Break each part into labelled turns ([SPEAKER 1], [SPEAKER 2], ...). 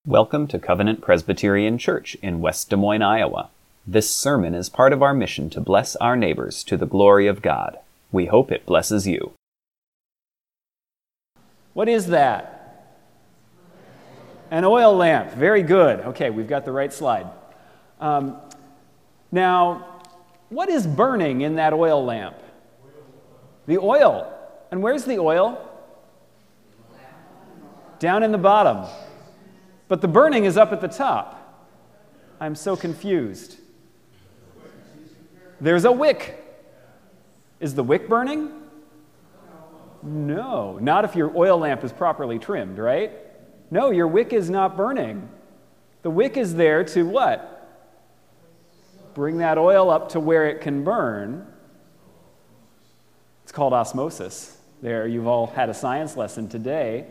[SPEAKER 1] Welcome to Covenant Presbyterian Church in West Des Moines, Iowa. This sermon is part of our mission to bless our neighbors to the glory of God. We hope it blesses you.
[SPEAKER 2] What is that? An oil lamp. Very good. Okay, we've got the right slide. Now, what is burning in that oil lamp? The oil. And where's the oil? Down in the bottom. But the burning is up at the top. I'm so confused. There's a wick. Is the wick burning? No, not if your oil lamp is properly trimmed, right? No, your wick is not burning. The wick is there to what? Bring that oil up to where it can burn. It's called osmosis. There, you've all had a science lesson today.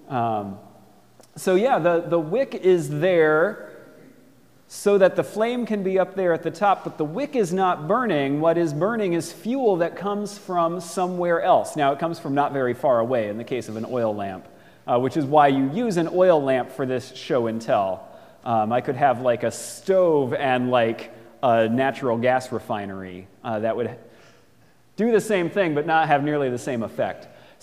[SPEAKER 2] The wick is there so that the flame can be up there at the top, but the wick is not burning. What is burning is fuel that comes from somewhere else. Now, it comes from not very far away in the case of an oil lamp, which is why you use an oil lamp for this show and tell. I could have like a stove and like a natural gas refinery that would do the same thing but not have nearly the same effect.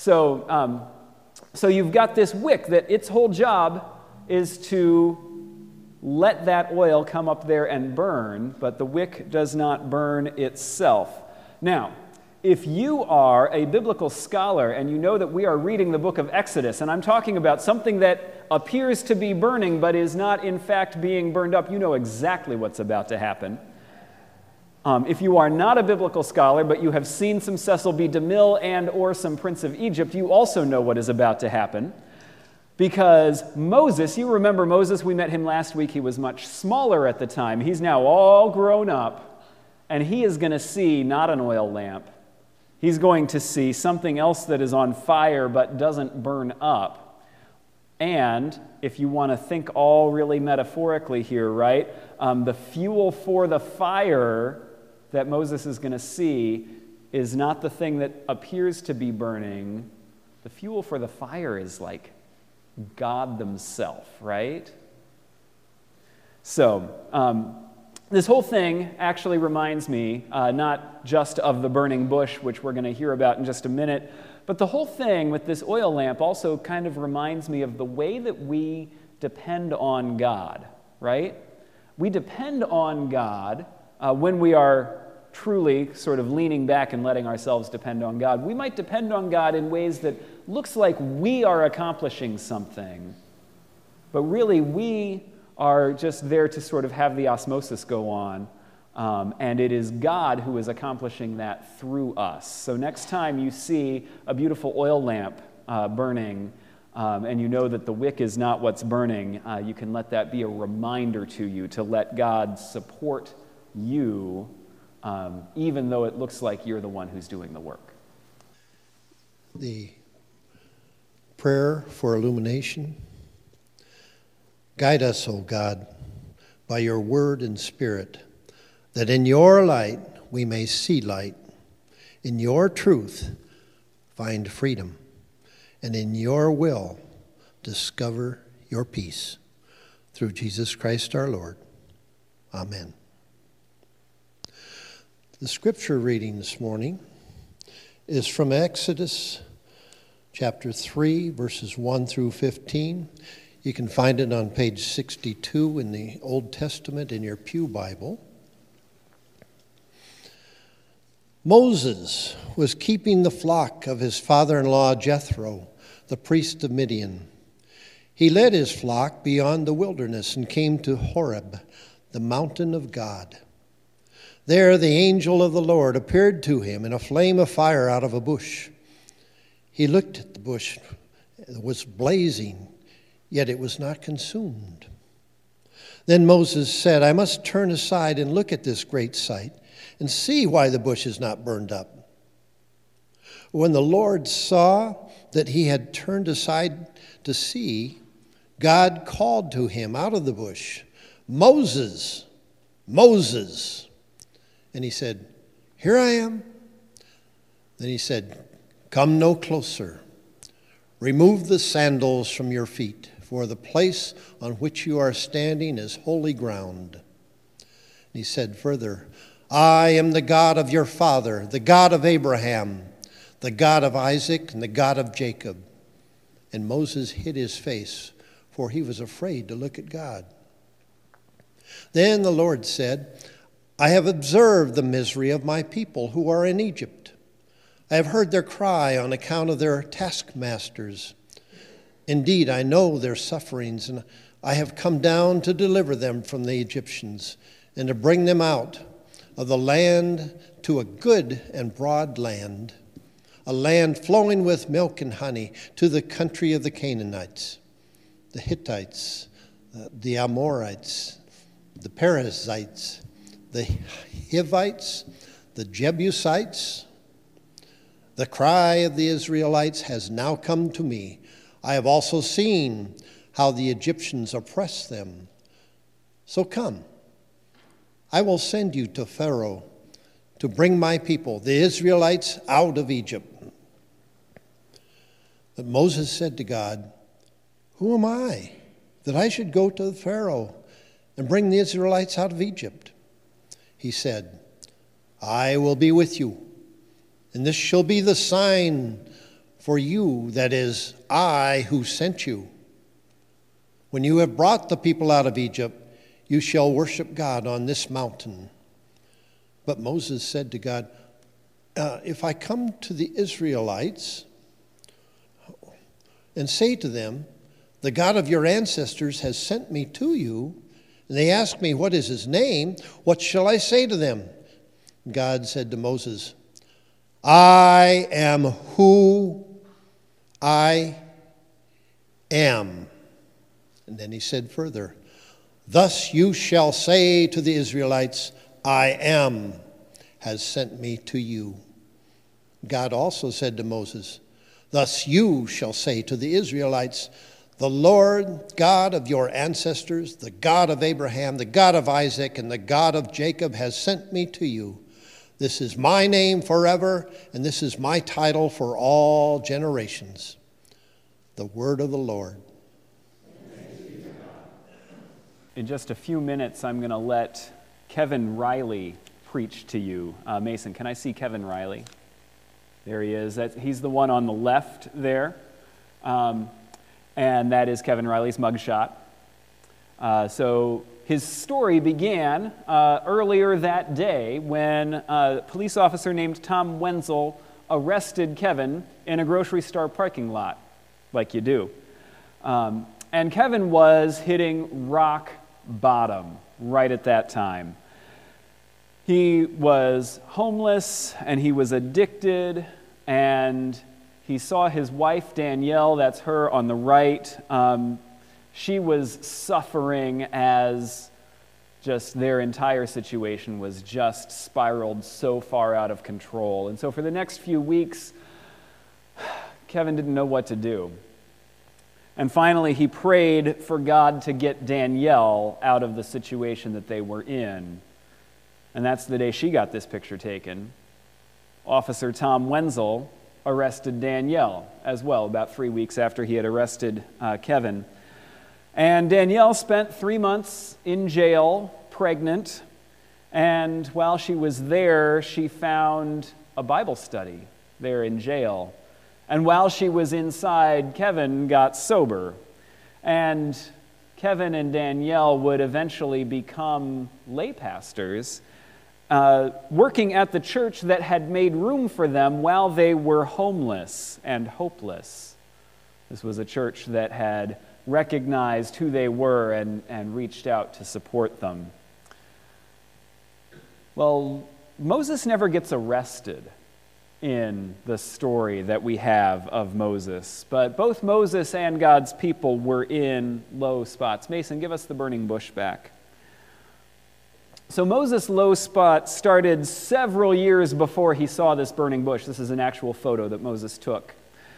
[SPEAKER 2] So you've got this wick that its whole job is to let that oil come up there and burn, but the wick does not burn itself. Now, if you are a biblical scholar and you know that we are reading the book of Exodus, and I'm talking about something that appears to be burning but is not in fact being burned up, you know exactly what's about to happen. If you are not a biblical scholar, but you have seen some Cecil B. DeMille and or some Prince of Egypt, you also know what is about to happen. Because Moses, you remember Moses, we met him last week, he was much smaller at the time. He's now all grown up, and he is going to see not an oil lamp. He's going to see something else that is on fire but doesn't burn up. And if you want to think all really metaphorically here, right, the fuel for the fire that Moses is going to see is not the thing that appears to be burning. The fuel for the fire is like God Himself, right? So, this whole thing actually reminds me not just of the burning bush, which we're going to hear about in just a minute, but the whole thing with this oil lamp also kind of reminds me of the way that we depend on God, right? We depend on God when we are truly sort of leaning back and letting ourselves depend on God. We might depend on God in ways that looks like we are accomplishing something, but really we are just there to sort of have the osmosis go on, and it is God who is accomplishing that through us. So next time you see a beautiful oil lamp burning, and you know that the wick is not what's burning, you can let that be a reminder to you to let God support you, even though it looks like you're the one who's doing the work.
[SPEAKER 3] The prayer for illumination. Guide us, O God, by your word and spirit, that in your light we may see light, in your truth find freedom, and in your will discover your peace. Through Jesus Christ our Lord. Amen. The scripture reading this morning is from Exodus chapter 3, verses 1 through 15. You can find it on page 62 in the Old Testament in your Pew Bible. Moses was keeping the flock of his father-in-law Jethro, the priest of Midian. He led his flock beyond the wilderness and came to Horeb, the mountain of God. There the angel of the Lord appeared to him in a flame of fire out of a bush. He looked at the bush. It was blazing, yet it was not consumed. Then Moses said, I must turn aside and look at this great sight and see why the bush is not burned up. When the Lord saw that he had turned aside to see, God called to him out of the bush, Moses, Moses. And he said, Here I am. Then he said, Come no closer. Remove the sandals from your feet, for the place on which you are standing is holy ground. And he said further, I am the God of your father, the God of Abraham, the God of Isaac, and the God of Jacob. And Moses hid his face, for he was afraid to look at God. Then the Lord said, I have observed the misery of my people who are in Egypt. I have heard their cry on account of their taskmasters. Indeed, I know their sufferings, and I have come down to deliver them from the Egyptians and to bring them out of the land to a good and broad land, a land flowing with milk and honey, to the country of the Canaanites, the Hittites, the Amorites, the Perizzites, the Hivites, the Jebusites. The cry of the Israelites has now come to me. I have also seen how the Egyptians oppress them. So come, I will send you to Pharaoh to bring my people, the Israelites, out of Egypt. But Moses said to God, who am I that I should go to Pharaoh and bring the Israelites out of Egypt? He said, I will be with you, and this shall be the sign for you, that is, I who sent you. When you have brought the people out of Egypt, you shall worship God on this mountain. But Moses said to God, if I come to the Israelites and say to them, the God of your ancestors has sent me to you, and they ask me, what is his name? What shall I say to them? God said to Moses, I am who I am. And then he said further, thus you shall say to the Israelites, I am has sent me to you. God also said to Moses, thus you shall say to the Israelites, the Lord God of your ancestors, the God of Abraham, the God of Isaac, and the God of Jacob has sent me to you. This is my name forever, and this is my title for all generations. The word of the Lord.
[SPEAKER 2] In just a few minutes, I'm going to let Kevin Riley preach to you. Mason, can I see Kevin Riley? There he is. He's the one on the left there. And that is Kevin Riley's mugshot. So his story began earlier that day when a police officer named Tom Wenzel arrested Kevin in a grocery store parking lot, like you do. And Kevin was hitting rock bottom right at that time. He was homeless and he was addicted, and he saw his wife, Danielle, that's her on the right. She was suffering as just their entire situation was just spiraled so far out of control. And so for the next few weeks, Kevin didn't know what to do. And finally, he prayed for God to get Danielle out of the situation that they were in. And that's the day she got this picture taken. Officer Tom Wenzel arrested Danielle as well, about 3 weeks after he had arrested Kevin. And Danielle spent 3 months in jail, pregnant, and while she was there, she found a Bible study there in jail. And while she was inside, Kevin got sober. And Kevin and Danielle would eventually become lay pastors, working at the church that had made room for them while they were homeless and hopeless. This was a church that had recognized who they were and reached out to support them. Well, Moses never gets arrested in the story that we have of Moses, but both Moses and God's people were in low spots. Mason, give us the burning bush back. So Moses' low spot started several years before he saw this burning bush. This is an actual photo that Moses took.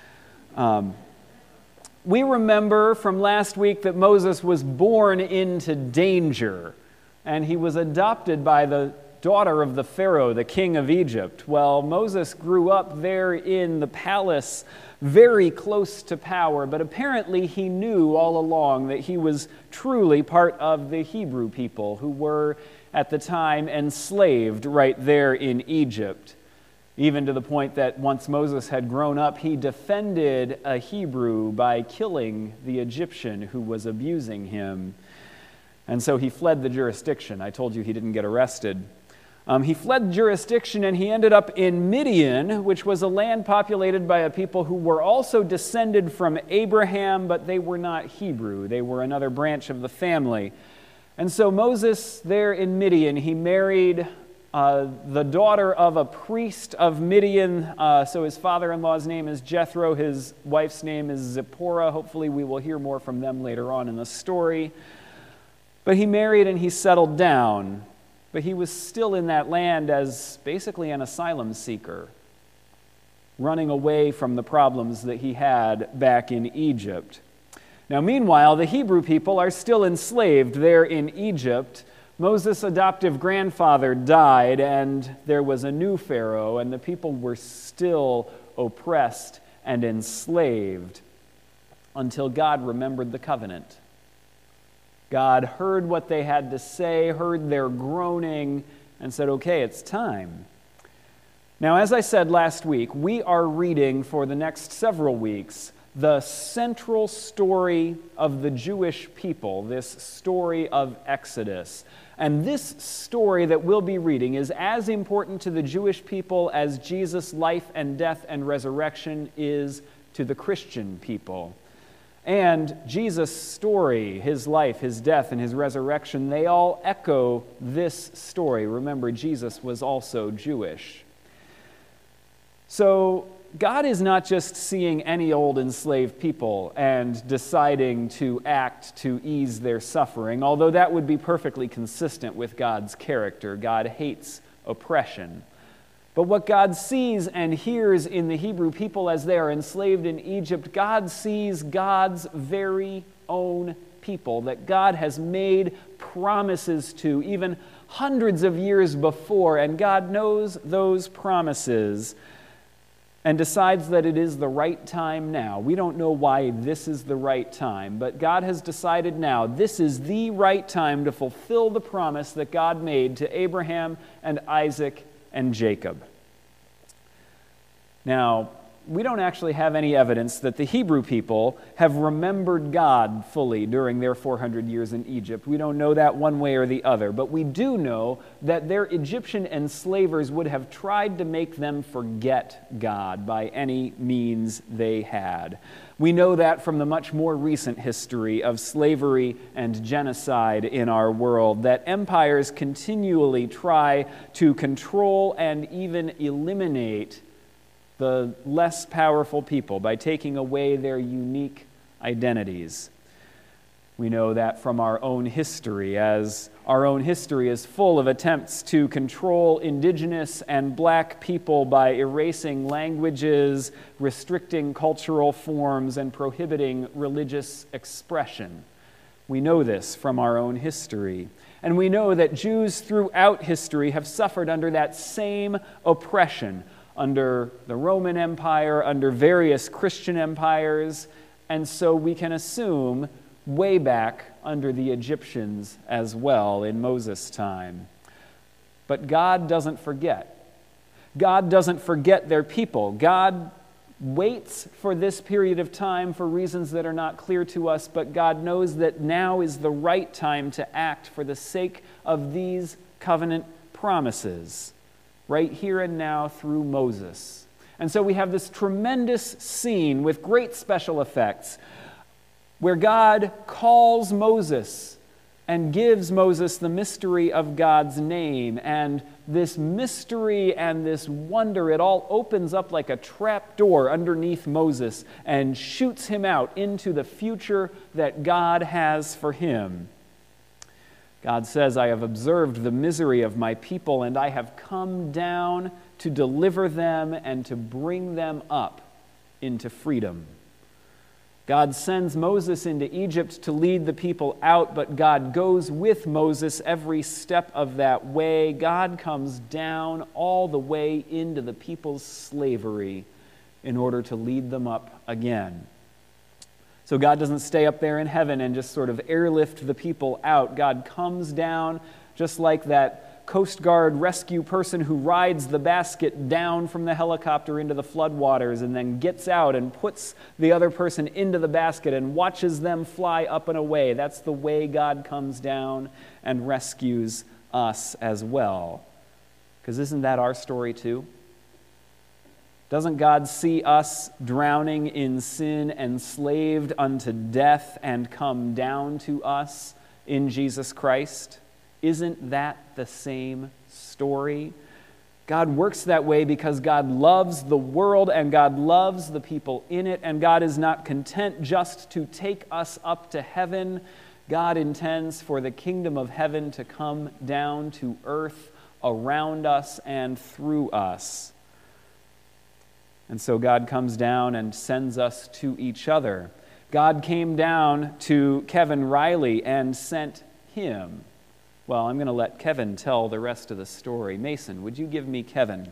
[SPEAKER 2] We remember from last week that Moses was born into danger, and he was adopted by the daughter of the Pharaoh, the king of Egypt. Well, Moses grew up there in the palace, very close to power, but apparently he knew all along that he was truly part of the Hebrew people who were at the time enslaved right there in Egypt. Even to the point that once Moses had grown up, he defended a Hebrew by killing the Egyptian who was abusing him. And so he fled the jurisdiction. I told you he didn't get arrested. He fled jurisdiction and he ended up in Midian, which was a land populated by a people who were also descended from Abraham, but they were not Hebrew. They were another branch of the family. And so Moses there in Midian, he married the daughter of a priest of Midian. So his father-in-law's name is Jethro. His wife's name is Zipporah. Hopefully we will hear more from them later on in the story. But he married and he settled down. But he was still in that land as basically an asylum seeker, running away from the problems that he had back in Egypt. Now, meanwhile, the Hebrew people are still enslaved there in Egypt. Moses' adoptive grandfather died, and there was a new Pharaoh, and the people were still oppressed and enslaved until God remembered the covenant. God heard what they had to say, heard their groaning, and said, okay, it's time. Now, as I said last week, we are reading for the next several weeks the central story of the Jewish people, this story of Exodus. And this story that we'll be reading is as important to the Jewish people as Jesus' life and death and resurrection is to the Christian people. And Jesus' story, his life, his death, and his resurrection, they all echo this story. Remember, Jesus was also Jewish. So God is not just seeing any old enslaved people and deciding to act to ease their suffering, although that would be perfectly consistent with God's character. God hates oppression. But what God sees and hears in the Hebrew people as they are enslaved in Egypt, God sees God's very own people that God has made promises to even hundreds of years before, and God knows those promises and decides that it is the right time now. We don't know why this is the right time, but God has decided now this is the right time to fulfill the promise that God made to Abraham and Isaac and Jacob. Now, we don't actually have any evidence that the Hebrew people have remembered God fully during their 400 years in Egypt. We don't know that one way or the other, but we do know that their Egyptian enslavers would have tried to make them forget God by any means they had. We know that from the much more recent history of slavery and genocide in our world, that empires continually try to control and even eliminate the less powerful people by taking away their unique identities. We know that from our own history, as our own history is full of attempts to control indigenous and black people by erasing languages, restricting cultural forms, and prohibiting religious expression. We know this from our own history. And we know that Jews throughout history have suffered under that same oppression, under the Roman Empire, under various Christian empires, and so we can assume way back under the Egyptians as well in Moses' time. But God doesn't forget. God doesn't forget their people. God waits for this period of time for reasons that are not clear to us, but God knows that now is the right time to act for the sake of these covenant promises, right here and now through Moses. And so we have this tremendous scene with great special effects where God calls Moses and gives Moses the mystery of God's name. And this mystery and this wonder, it all opens up like a trap door underneath Moses and shoots him out into the future that God has for him. God says, I have observed the misery of my people, and I have come down to deliver them and to bring them up into freedom. God sends Moses into Egypt to lead the people out, but God goes with Moses every step of that way. God comes down all the way into the people's slavery in order to lead them up again. So God doesn't stay up there in heaven and just sort of airlift the people out. God comes down just like that Coast Guard rescue person who rides the basket down from the helicopter into the floodwaters and then gets out and puts the other person into the basket and watches them fly up and away. That's the way God comes down and rescues us as well. Because isn't that our story too? Doesn't God see us drowning in sin, enslaved unto death, and come down to us in Jesus Christ? Isn't that the same story? God works that way because God loves the world and God loves the people in it, and God is not content just to take us up to heaven. God intends for the kingdom of heaven to come down to earth around us and through us. And so God comes down and sends us to each other. God came down to Kevin Riley and sent him. Well, I'm going to let Kevin tell the rest of the story. Mason, would you give me Kevin?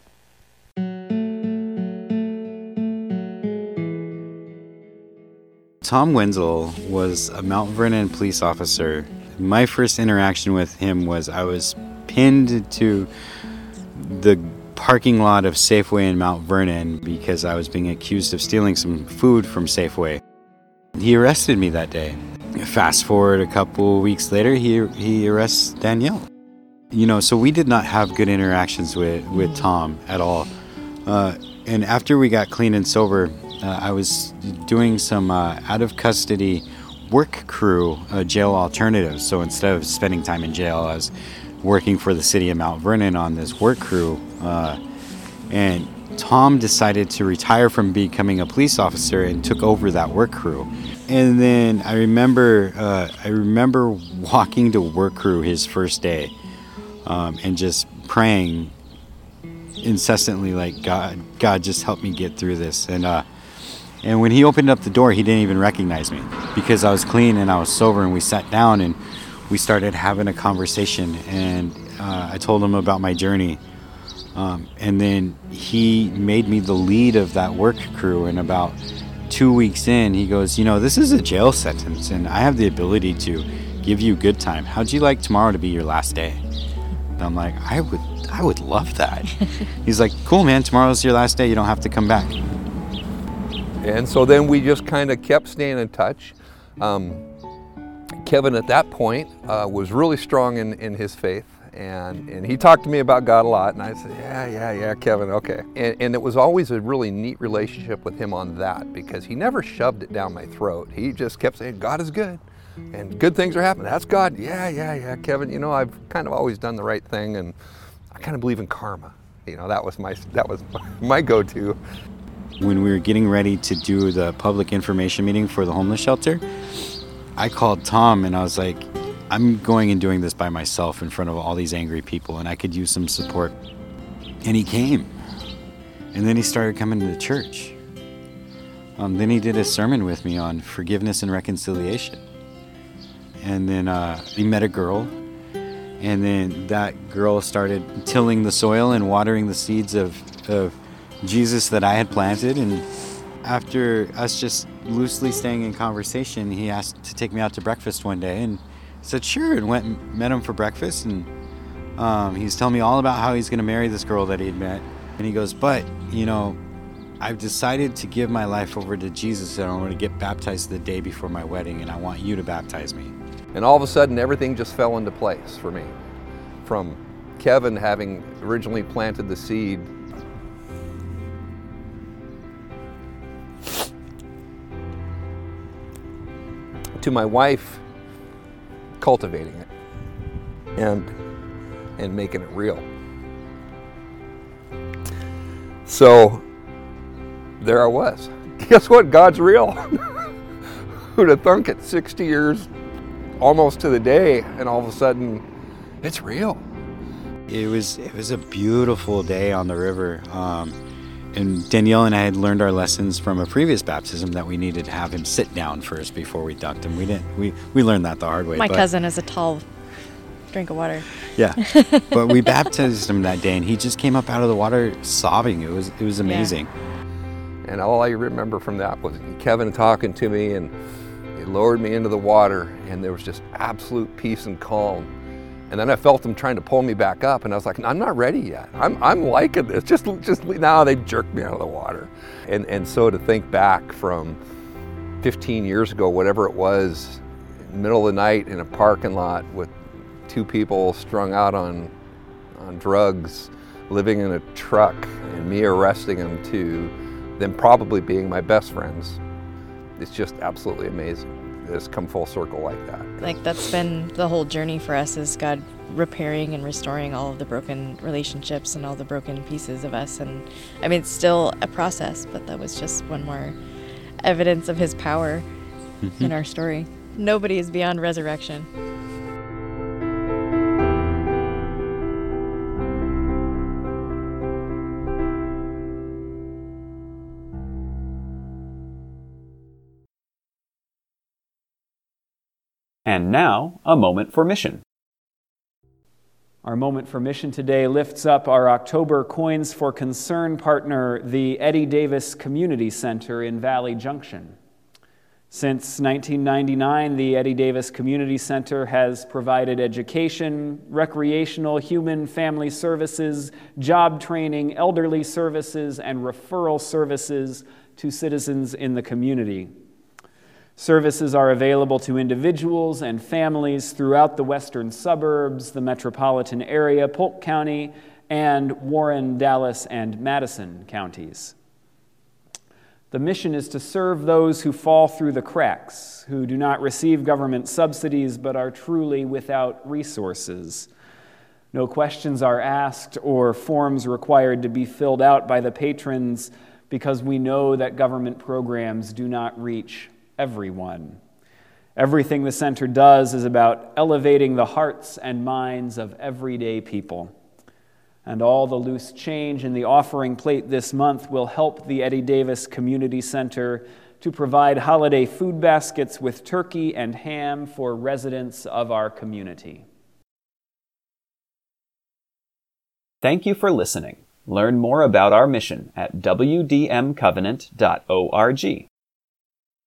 [SPEAKER 4] Tom Wenzel was a Mount Vernon police officer. My first interaction with him was I was pinned to the parking lot of Safeway in Mount Vernon because I was being accused of stealing some food from Safeway. He arrested me that day. Fast forward a couple weeks later, he arrests Danielle. So we did not have good interactions with Tom at all. And after we got clean and sober, I was doing some out-of-custody work crew jail alternatives. So instead of spending time in jail, I was working for the city of Mount Vernon on this work crew. And Tom decided to retire from becoming a police officer and took over that work crew. And then I remember walking to work crew his first day and just praying incessantly, like, God, just help me get through this. And when he opened up the door, he didn't even recognize me because I was clean and I was sober, and we sat down and we started having a conversation, and I told him about my journey. And then he made me the lead of that work crew, and about 2 weeks in, he goes, this is a jail sentence and I have the ability to give you good time. How'd you like tomorrow to be your last day? And I'm like, I would love that. He's like, cool, man, tomorrow's your last day. You don't have to come back.
[SPEAKER 5] And so then we just kind of kept staying in touch. Kevin at that point was really strong in his faith. And he talked to me about God a lot, and I said, yeah, Kevin, okay. And it was always a really neat relationship with him on that, because he never shoved it down my throat. He just kept saying, God is good, and good things are happening. That's God. Yeah, Kevin, I've kind of always done the right thing, and I kind of believe in karma. That was my go-to.
[SPEAKER 4] When we were getting ready to do the public information meeting for the homeless shelter, I called Tom, and I was like, I'm going and doing this by myself in front of all these angry people, and I could use some support. And he came. And then he started coming to the church. Then he did a sermon with me on forgiveness and reconciliation. And then he met a girl. And then that girl started tilling the soil and watering the seeds of Jesus that I had planted. And after us just loosely staying in conversation, he asked to take me out to breakfast one day. And I said, sure, and went and met him for breakfast, and he was telling me all about how he's going to marry this girl that he'd met. And he goes, but, I've decided to give my life over to Jesus, and I want to get baptized the day before my wedding, and I want you to baptize me.
[SPEAKER 5] And all of a sudden, everything just fell into place for me. From Kevin having originally planted the seed, to my wife cultivating it and making it real. So there I was. Guess what? God's real. Who'd have thunk it? 60 years, almost to the day, and all of a sudden, it's real.
[SPEAKER 4] It was a beautiful day on the river, And Danielle and I had learned our lessons from a previous baptism that we needed to have him sit down first before we dunked him. We learned that the hard way.
[SPEAKER 6] My cousin is a tall drink of water.
[SPEAKER 4] Yeah, but we baptized him that day, and he just came up out of the water sobbing. It was amazing.
[SPEAKER 5] Yeah. And all I remember from that was Kevin talking to me, and he lowered me into the water, and there was just absolute peace and calm. And then I felt him trying to pull me back up, and I was like, I'm not ready yet. I'm liking this. Just now they jerked me out of the water. And so to think back from 15 years ago, whatever it was, middle of the night in a parking lot with 2 people strung out on drugs, living in a truck, and me arresting them, to them probably being my best friends. It's just absolutely amazing. It's come full circle like that.
[SPEAKER 6] Like, that's been the whole journey for us, is God repairing and restoring all of the broken relationships and all the broken pieces of us. And I mean, it's still a process, but that was just one more evidence of his power in our story. Nobody is beyond resurrection.
[SPEAKER 1] And now, a moment for mission.
[SPEAKER 2] Our moment for mission today lifts up our October Coins for Concern partner, the Eddie Davis Community Center in Valley Junction. Since 1999, the Eddie Davis Community Center has provided education, recreational, human family services, job training, elderly services, and referral services to citizens in the community. Services are available to individuals and families throughout the western suburbs, the metropolitan area, Polk County, and Warren, Dallas, and Madison counties. The mission is to serve those who fall through the cracks, who do not receive government subsidies but are truly without resources. No questions are asked or forms required to be filled out by the patrons, because we know that government programs do not reach everyone. Everything the center does is about elevating the hearts and minds of everyday people. And all the loose change in the offering plate this month will help the Eddie Davis Community Center to provide holiday food baskets with turkey and ham for residents of our community.
[SPEAKER 1] Thank you for listening. Learn more about our mission at wdmcovenant.org.